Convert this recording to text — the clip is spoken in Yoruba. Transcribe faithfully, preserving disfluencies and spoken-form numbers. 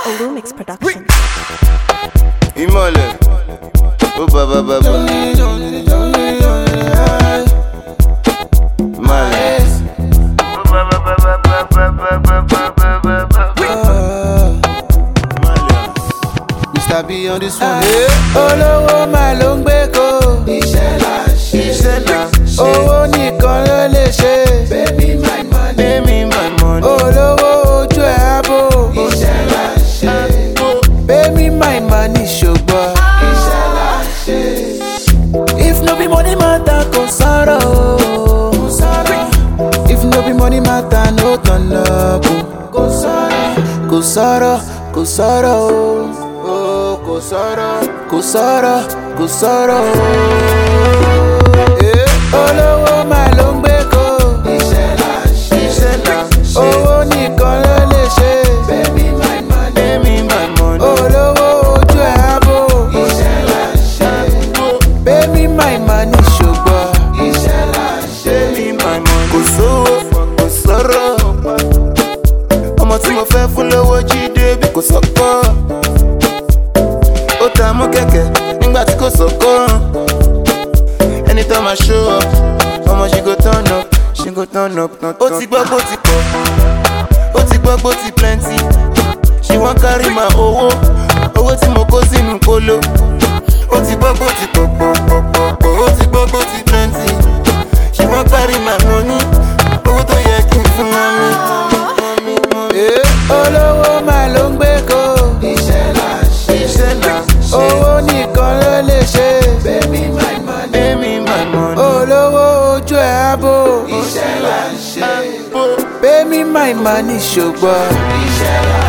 Olumix Production. Imole, oh baba baba, Males, oh baba baba baba baba baba baba, Mister B on this one. Olówó mà ló ń gbé kó. Iṣẹ́ là ń ṣe. Iṣẹ́ là ń ṣe. Owó nìkan ló lè ṣe. Pay me my money. Pay me my money. Olówó ojú ẹ̀ àbò. Iṣẹ́ là ń ṣe. Pay me my money ṣùgbọ́n. Iṣẹ́ là ń ṣe. If no be money matter kò sọ̀rọ̀ o. Kò sọ̀rọ̀. If no be money matter no turn up o. Kò sọ̀rọ̀. Kò sọ̀rọ̀. Kò sọ̀rọ̀ o. Kò sọ̀rọ̀, kò sọ̀rọ̀, kò sọ̀rọ̀ o. Olówó mà ló ń gbé kó. Iṣẹ́ là ń ṣe. Iṣẹ́ là ń ṣe. Owó nìkan ló lè ṣe. Pay me my money. Pay me my money. Olówó ojú ẹ̀ àbò. Iṣẹ́ là ń ṣe. Pay me my money ṣùgbọ́n. Iṣẹ́ là ń ṣe. Pay me my money. Kò sówó, kò sọ̀rọ̀. Ọmọ tí mo fẹ́ fún lówó jíde bí kò sọ́kọ́. Ó ta mú kẹ̀kẹ́ nígbà tí kò sọ́kọ́. Ẹni tó máa show up, ọmọ she go turn up, she go turn up, turn up. Ó ti gbọ́ bó ti pọ̀, ó ti gbọ́ bó ti plenty. She wan carry my owó, owó tí mo kó sínú kóló. Ó ti gbọ́ bó ti pọ̀ pọ̀ pọ̀ pọ̀ pọ̀, ó ti gbọ́ bó ti plenty. She wan carry my money, owó tó yẹ kí n fún mọ́mí. Olówó mà ló ń gbé kó. Iṣẹ́ là ń ṣe. Iṣẹ́ là ń ṣe. Owó nìkan ló lè ṣe. Pay me my money. Pay me my money. Olówó ojú ẹ̀ àbò. Iṣẹ́ là ń ṣe. Pay me my money ṣùgbọ́n. Iṣẹ́ là ń ṣe.